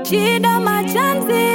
Chida Machanzi,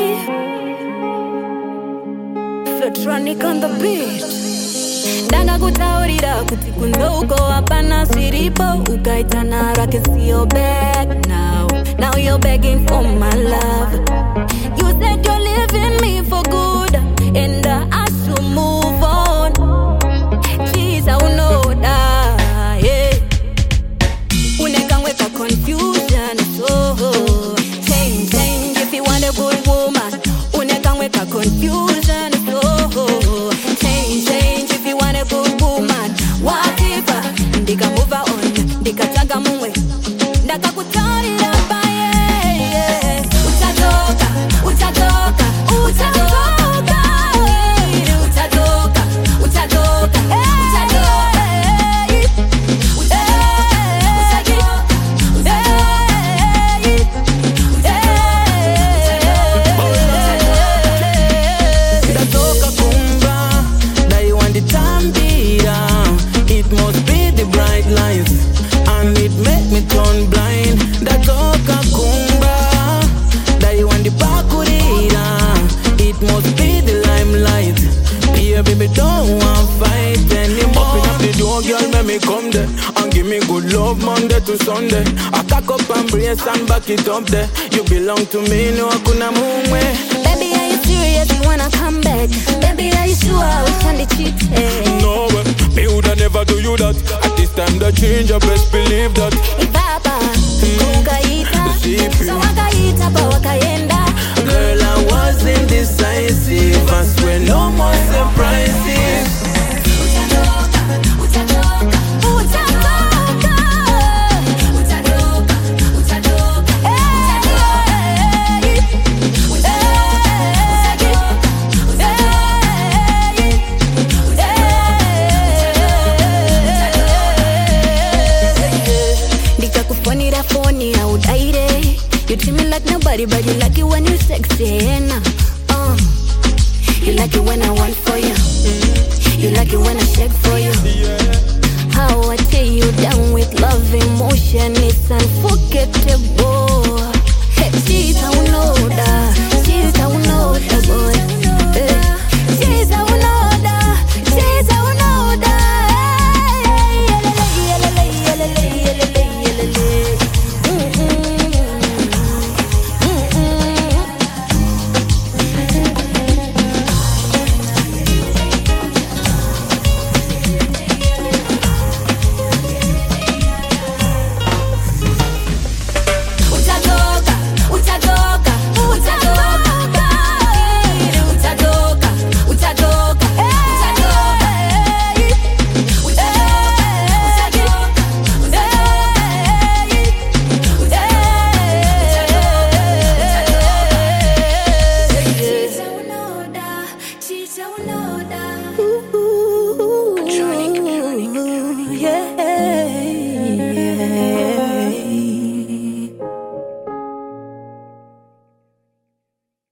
Flotronic on the beat. Danga kutaurira kuti kunzo uko hapana siripo. Ukaitana rake see your back now. Now you're begging for my love. You said you're leaving me for good, and I should move on. Jeez, I know that, yeah. Unekamweka confusion, so change if you want a good woman. Unekamweka confusion, so change if you want a good woman. What if ndika move on, ndika taga mumwe, ndaka kutarira baye. Utatoka, utatoka, utatoka, utatoka, utatoka, utatoka. It must be the bright lights, and it make me turn blind. That's Oka Kumba, that you want the Bakurira. It must be the limelight. Yeah, baby, don't want fight anymore. Open up the door, girl, let me come there and give me good love Monday to Sunday. I cock up and brace and back it up there. You belong to me, no hakuna mumwe. Baby, are you serious? You wanna come back? Baby, are you sure we can't cheat? No, me woulda never do you that. At this time, the change, I best believe that. Ibaba, ukaita, so wakaita pa wakaenda. Girl, I was indecisive. I swear, no more surprises. Utatoka, utatoka, utatoka, utatoka, utatoka, ndikakufonera phone audaire. You treat me like nobody, but you like it when you sexy, you like it when I want for you. You like it when I shake for you. How I take you down with love, emotion, it's unforgettable.